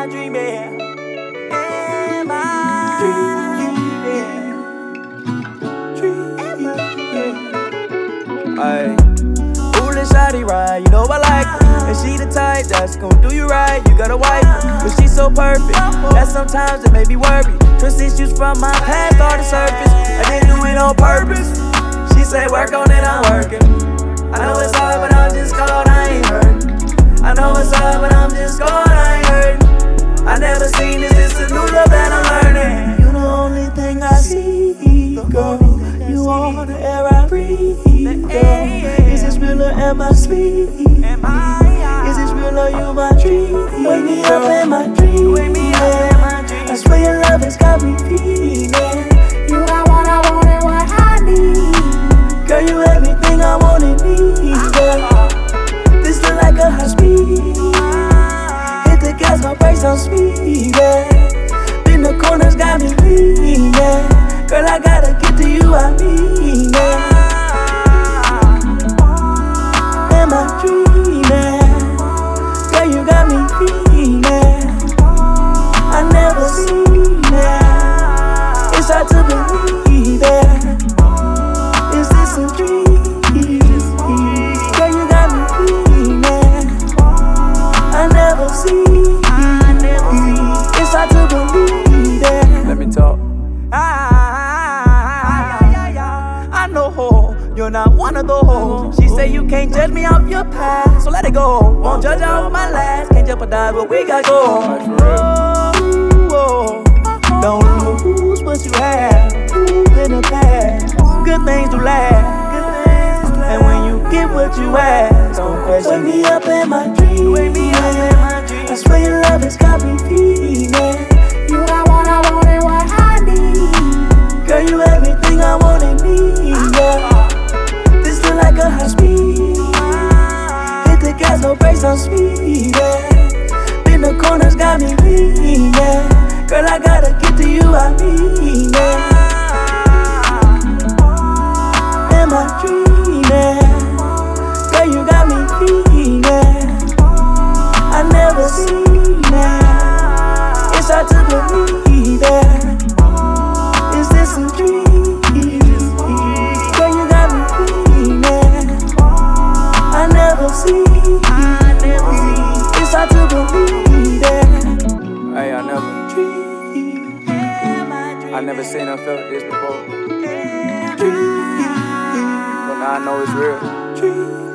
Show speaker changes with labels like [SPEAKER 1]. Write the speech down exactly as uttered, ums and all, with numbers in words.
[SPEAKER 1] I dreaming? Am I dreaming? Dreaming. Ay. Foolish shawty ride, you know I like her. And she the type that's gon' do you right. You got a wife, but she's so perfect that sometimes it may be worried. Trust issues from my past are the surface. I didn't do it on purpose. She say work on it, I'm working. I know it's hard, but I'm just cold, I ain't hurting. I know it's hard, but I'm just cold, I ain't hurting. I never seen this, it's a new love that I'm learning. You the only thing I see, girl. You are the air I breathe, girl. Is this real or am I sweet? Is this real or you my dream? Wake me up in my dream, yeah. I swear your love has got me feeling. You got what I want and what I need. Girl, you everything I want and need, girl. This look like a high speed. Hit the gas, my brakes on speed, yeah. Been the corners, got me bleeding, yeah. Girl, I gotta get to you, I mean, yeah. Am I dreaming? Girl, you got me feeling. I never seen that. It's hard to believe it. Is this a dream? Girl, you got me feeling. I never seen it. It's hard to believe it. Let me talk. I, I know you're not one of those. She say you can't judge me off your past, so let it go. Won't judge off my last, can't jeopardize what we got going. Oh, don't lose what you have. Move in the past. Good things do last. And when you get what you ask, don't question. Wake me up in my dream. Wake me up in my dream. I swear your love has got me feeling. You got what I want and what I need. Girl, you everything I want and need, yeah. This look like a high speed. Hit the gas, no brakes on speed, yeah. Been the corners, got me bleeding, yeah. Girl, I gotta get to you, I mean, yeah. Am I dreaming? Girl, you got me feeling. I never seen that. It's hard to believe it. Is this a dream? Girl, you got me feeling. I never seen it. It's hard to believe it. Hey, I never dreamed. I never seen or felt this before. But now I know it's real.